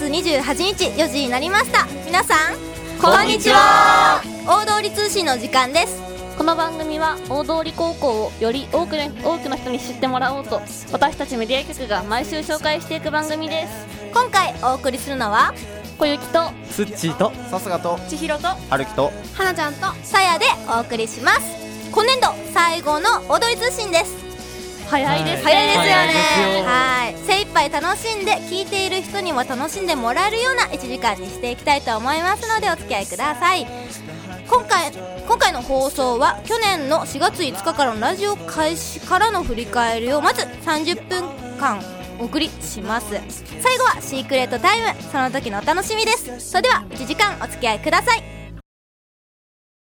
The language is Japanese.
28日4時になりました。皆さんこんにちは。 大通り通信の時間です。 この番組は大通高校をより多くの人に知ってもらおうと、私たちメディア局が毎週紹介していく番組です。 今回お送りするのは小雪とすっちーとさすがと千尋とはるきとはなちゃんとさやでお送りします。今年度最後の大通り通信です。 早いですね。 早いですよね。 早いですよ。 はい、精一杯楽しんで聞いている人にも楽しんでもらえるような1時間にしていきたいと思いますのでお付き合いください。今回の放送は去年の4月5日からのラジオ開始からの振り返りをまず30分間お送りします。最後はシークレットタイム、その時のお楽しみです。それでは1時間お付き合いください。